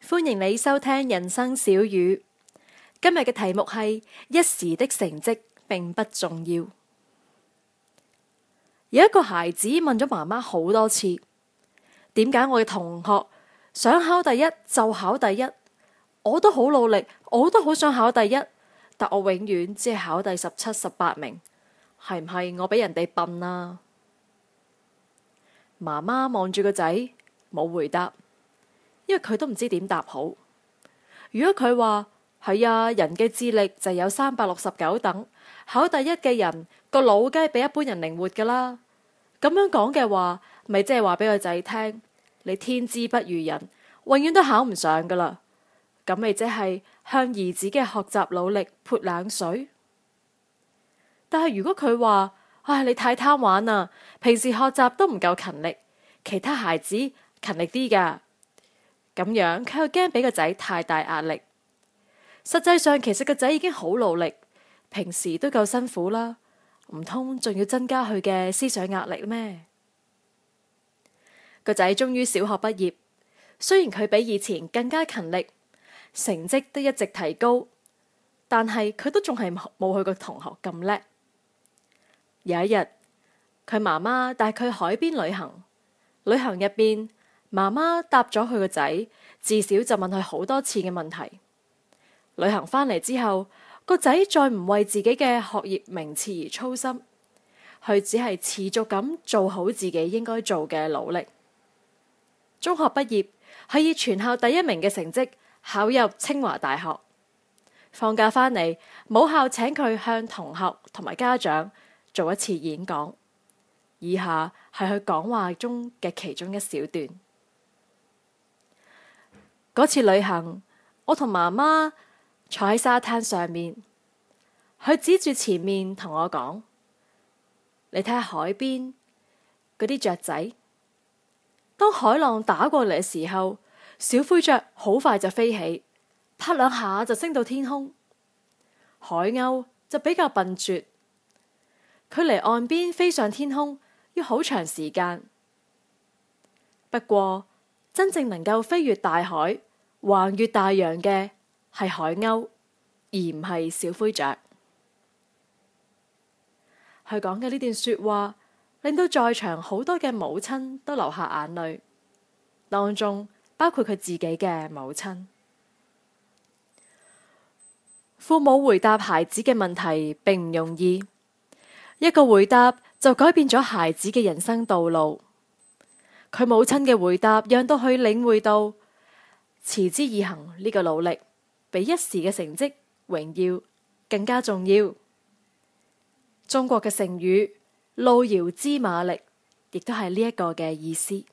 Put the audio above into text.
歡迎你收聽人生小語。今日嘅題目係一時的成績並不重要。有一個孩子問咗媽媽好多次，點解我嘅同學想考第一就考第一？我都好努力，我都好想考第一，但我永遠只係考第17、18名，係唔係我比人哋笨啊？媽媽望住個仔，冇回答。因為佢都唔知點答好。如果佢話係啊，人嘅智力就有369等，考第一嘅人個腦梗係比一般人靈活噶啦。咁樣講嘅話，咪即係話俾個仔聽，你天資不如人，永遠都考唔上噶啦。咁咪即係向兒子嘅學習努力潑冷水。但係如果佢話，唉，你太貪玩啦，平時學習都唔夠勤力，其他孩子勤力啲噶。咁樣佢又驚俾個仔太大壓力。實際上其實個仔已經好努力，平時都夠辛苦啦，唔通仲要增加佢嘅思想壓力咩？個仔終於小學畢業，雖然佢比以前更加勤力，成績都一直提高，但係佢都仲係冇佢個同學咁叻。有一日，佢媽媽帶佢去海邊旅行，旅行入邊，媽媽答咗佢個仔，至少就問佢好多次嘅問題。旅行返嚟之後，個仔再唔為自己嘅學業名次而操心，佢只係持續咁做好自己應該做嘅努力。中學畢業，係以全校第一名嘅成績考入清華大學。放假返嚟，母校請佢向同學同埋家長做一次演講。以下係佢講話中嘅其中一小段。嗰次旅行，我同媽媽坐喺沙灘上面，佢指住前面同我講：你睇下海邊嗰啲雀仔，當海浪打過嚟嘅時候，小灰雀好快就飛起，拍兩下就升到天空。海鷗就比較笨拙，佢離岸邊飛上天空要好長時間。不過，真正能夠飛越大海、橫越大洋嘅係海鷗，而唔係小灰雀。佢講嘅呢段說話，令到在場好多嘅母親都流下眼淚，當中包括佢自己嘅母親。父母回答孩子嘅問題並唔容易，一個回答就改變咗孩子嘅人生道路。佢母親嘅回答讓到佢領會到持之以恆呢個努力比一時嘅成績榮耀更加重要。中國嘅成語路遙知馬力亦都係呢一個嘅意思。